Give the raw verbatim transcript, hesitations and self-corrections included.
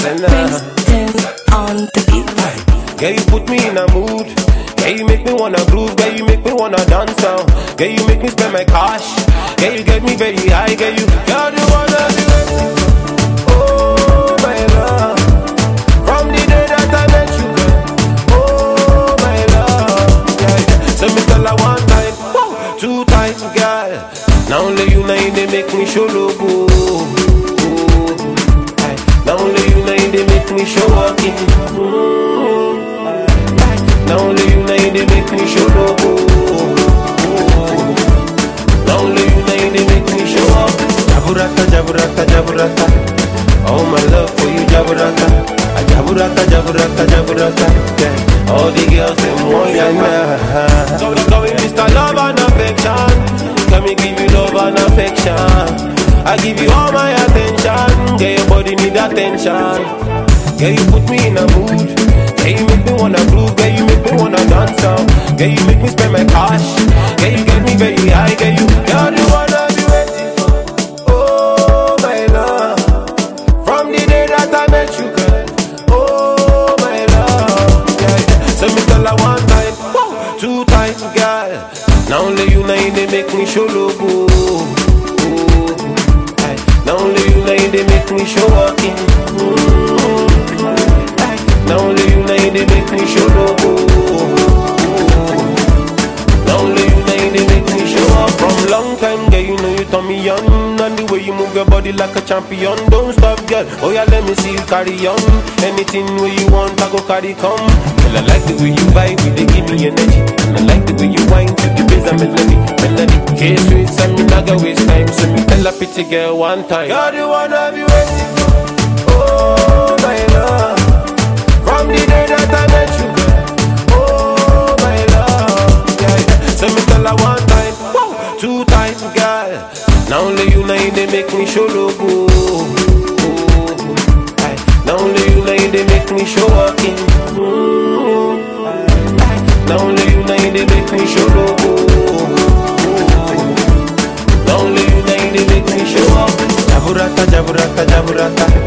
Princeton on the beat. Girl, you put me in a mood. Girl, you make me wanna groove. Girl, you make me wanna dance now. Girl, you make me spend my cash. Girl, you get me very high. Girl, you got the wanna be waiting for. Oh my love, from the day that I met you, girl. Oh my love, yeah, yeah. So me tell her one time, two times, girl. Now only you know they make me show logo. Now only you know they make me show walking. Mm-hmm. Now only you know they make me show logo. Now only you know they make me show up. Jaburata, jaburata, jaburata. Oh my love for you, jaburata. Jaburata, jaburata, jaburata. Yeah. All the girls them want ya now. So we going Mister Love and Affection. Can me give you love and affection? I give you all my attention. Yeah, your body need attention. Yeah, you put me in a mood. Yeah, you make me wanna groove. Yeah, you make me wanna dance now. Yeah, you make me spend my cash. Yeah, you get me very high. Yeah, you got the one I be waiting for. Oh my love, from the day that I met you, girl. Oh my love, yeah, yeah. So me tell her one time, two times, girl. Now only you know they make me show logo. Now only you know they make me show walking. Mm-hmm. Now only you know they make me show logo. Now only you know they make me show up. From long time, girl, you know you turn me on. And the way you move your body like a champion. Don't stop, girl. Oh yeah, let me see you carry on. Anything where you want, I go carry come. Girl, I like the way you vibe, you they give me energy. And I like the way you whine to the bass and melody, melody. K-Sweet, send me not gonna waste time. So me tell a pretty girl one time, you're the one I be waiting for. Oh my love, from the day that I met you, girl. Oh my love, yeah, yeah. So me tell her one time, two times, girl. Now only you know they make me show logo. Now only you know they make me show walking. Mm-hmm. Now only you know they make me show logo. Now only you know they make me show up. Jaburata, jaburata, jaburata.